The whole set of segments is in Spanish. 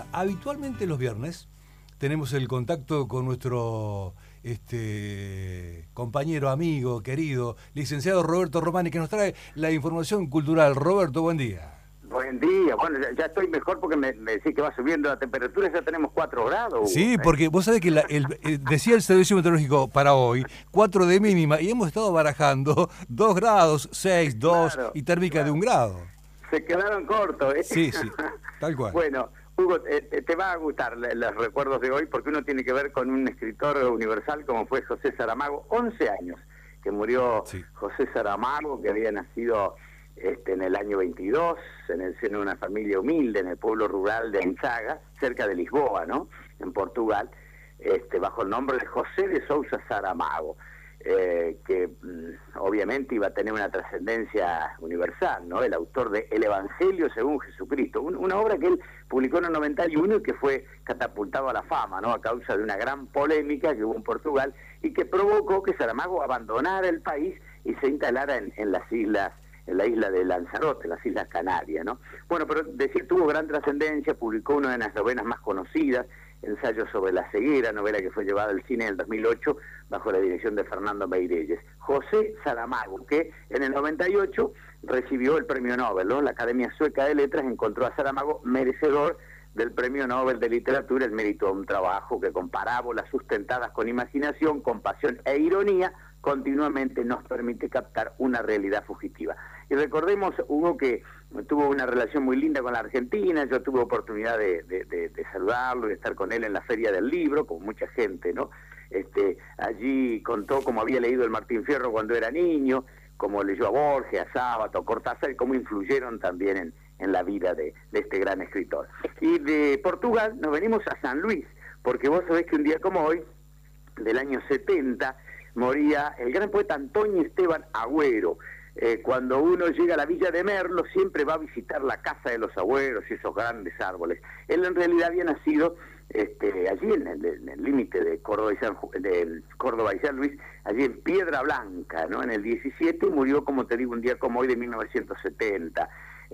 Argentina. Habitualmente los viernes tenemos el contacto con nuestro compañero, amigo, querido, licenciado Roberto Romani, que nos trae la información cultural. Roberto, buen día. Buen día. Bueno, ya estoy mejor porque me decís que va subiendo la temperatura, ya tenemos 4 grados. Sí, porque vos sabés que decía el Servicio Meteorológico para hoy 4 de mínima y hemos estado barajando 2 grados, 6, 2 Claro, y térmica claro. de 1 grado. Se quedaron cortos, ¿eh? Sí, sí, tal cual. Bueno, Hugo, te va a gustar los recuerdos de hoy porque uno tiene que ver con un escritor universal como fue José Saramago, 11 años que murió. Sí. José Saramago, que había nacido en el año 22, en el seno de una familia humilde, en el pueblo rural de Ensaga, cerca de Lisboa, ¿no?, en Portugal, bajo el nombre de José de Sousa Saramago, que obviamente iba a tener una trascendencia universal, ¿no?, el autor de El Evangelio según Jesucristo, una obra que él publicó en el 91 y que fue catapultado a la fama, ¿no?, a causa de una gran polémica que hubo en Portugal y que provocó que Saramago abandonara el país y se instalara en las islas, en la isla de Lanzarote, las Islas Canarias, ¿no? Bueno, pero decir, tuvo gran trascendencia, publicó una de las novelas más conocidas, Ensayo sobre la ceguera, novela que fue llevada al cine en el 2008 bajo la dirección de Fernando Meirelles. José Saramago, que en el 98 recibió el premio Nobel, ¿no? La Academia Sueca de Letras encontró a Saramago merecedor del premio Nobel de Literatura, el mérito de un trabajo que con parábolas sustentadas con imaginación, compasión e ironía continuamente nos permite captar una realidad fugitiva. Y recordemos, Hugo, que tuvo una relación muy linda con la Argentina. Yo tuve oportunidad de saludarlo y de estar con él en la Feria del Libro, como mucha gente, ¿no? Allí contó cómo había leído el Martín Fierro cuando era niño, cómo leyó a Borges, a Sábato, a Cortázar, y cómo influyeron también en la vida de este gran escritor. Y de Portugal nos venimos a San Luis, porque vos sabés que un día como hoy, del año 70, moría el gran poeta Antonio Esteban Agüero. Cuando uno llega a la villa de Merlo, siempre va a visitar la casa de los agüeros y esos grandes árboles. Él en realidad había nacido allí en el límite de Córdoba y San Luis, allí en Piedra Blanca, ¿no?, en el 17, y murió, como te digo, un día como hoy de 1970.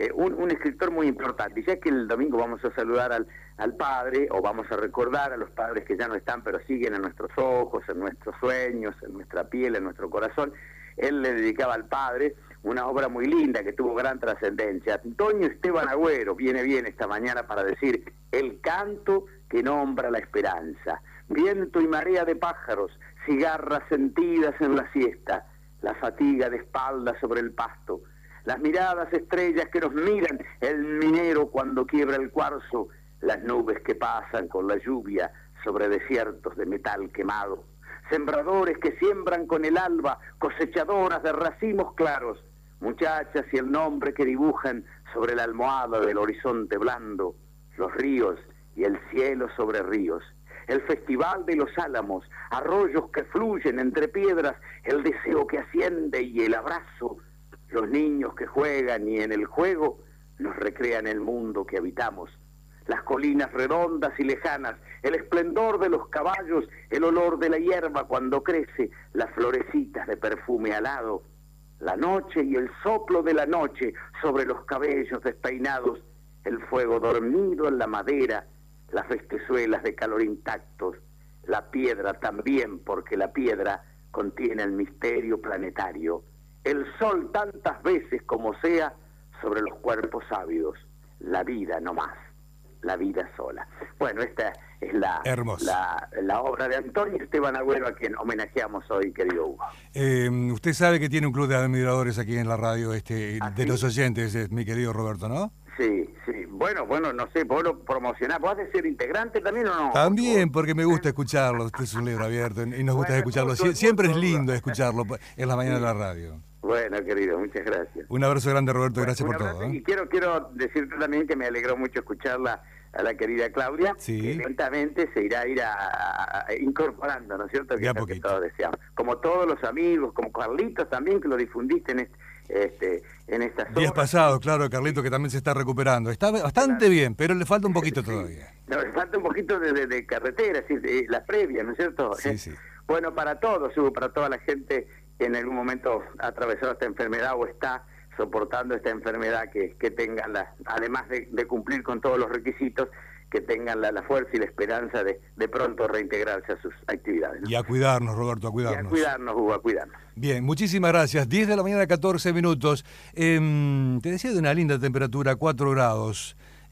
Un escritor muy importante. Y ya que el domingo vamos a saludar al padre, o vamos a recordar a los padres que ya no están, pero siguen en nuestros ojos, en nuestros sueños, en nuestra piel, en nuestro corazón, él le dedicaba al padre una obra muy linda que tuvo gran trascendencia. Antonio Esteban Agüero viene bien esta mañana para decir: el canto que nombra la esperanza, viento y marea de pájaros, cigarras sentidas en la siesta, la fatiga de espaldas sobre el pasto, las miradas estrellas que nos miran, el minero cuando quiebra el cuarzo, las nubes que pasan con la lluvia sobre desiertos de metal quemado, sembradores que siembran con el alba, cosechadoras de racimos claros, muchachas y el nombre que dibujan sobre la almohada del horizonte blando, los ríos y el cielo sobre ríos, el festival de los álamos, arroyos que fluyen entre piedras, el deseo que asciende y el abrazo, los niños que juegan y en el juego nos recrean el mundo que habitamos, las colinas redondas y lejanas, el esplendor de los caballos, el olor de la hierba cuando crece, las florecitas de perfume alado, la noche y el soplo de la noche sobre los cabellos despeinados, el fuego dormido en la madera, las bestezuelas de calor intactos, la piedra también, porque la piedra contiene el misterio planetario, el sol tantas veces como sea sobre los cuerpos ávidos, la vida no más, la vida sola. Bueno, esta es la obra de Antonio Esteban Agüero, a quien homenajeamos hoy, querido Hugo. Usted sabe que tiene un club de admiradores aquí en la radio, de los oyentes, mi querido Roberto, ¿no? Sí, sí. Bueno, no sé, vos lo promocionás. ¿Vos has de ser integrante también o no? También, porque me gusta escucharlo. Usted es un libro abierto y nos gusta escucharlo. Siempre es lindo escucharlo en la mañana de la radio. Bueno, querido, muchas gracias. Un abrazo grande, Roberto, gracias por todo. Y quiero decirte también que me alegró mucho escucharla a la querida Claudia, que lentamente se irá a incorporando, ¿no es cierto? Que es lo que todos deseamos. Como todos los amigos, como Carlitos también, que lo difundiste en estas horas. Días pasados, claro, Carlito, que también se está recuperando. Está bastante bien, pero le falta un poquito todavía. No, le falta un poquito de carretera, es decir, la previa, ¿no es cierto? Sí. Bueno, para todos, Hugo, para toda la gente que en algún momento ha atravesado esta enfermedad o está soportando esta enfermedad, que tengan, además de cumplir con todos los requisitos, que tengan la fuerza y la esperanza de pronto reintegrarse a sus actividades, ¿no? Y a cuidarnos, Roberto, a cuidarnos. Y a cuidarnos, Hugo, a cuidarnos. Bien, muchísimas gracias. 10 de la mañana, 14 minutos. Te decía de una linda temperatura, 4 grados.